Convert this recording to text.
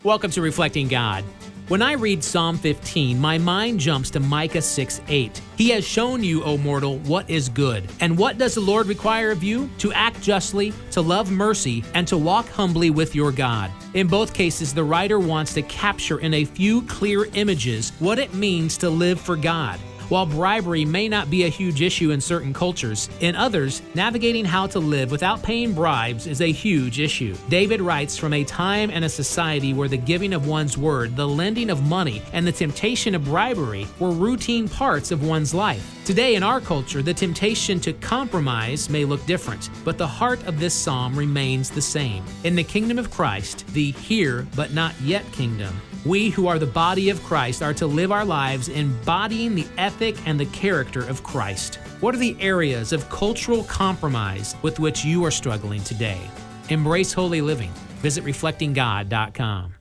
Welcome to Reflecting God. When I read Psalm 15, my mind jumps to Micah 6:8. He has shown you, O mortal, what is good. And what does the Lord require of you? To act justly, to love mercy, and to walk humbly with your God. In both cases, the writer wants to capture in a few clear images what it means to live for God. While bribery may not be a huge issue in certain cultures, in others, navigating how to live without paying bribes is a huge issue. David writes from a time and a society where the giving of one's word, the lending of money, and the temptation of bribery were routine parts of one's life. Today in our culture, the temptation to compromise may look different, but the heart of this psalm remains the same. In the kingdom of Christ, the here but not yet kingdom, we who are the body of Christ are to live our lives embodying the ethic and the character of Christ. What are the areas of cultural compromise with which you are struggling today? Embrace holy living. Visit reflectinggod.com.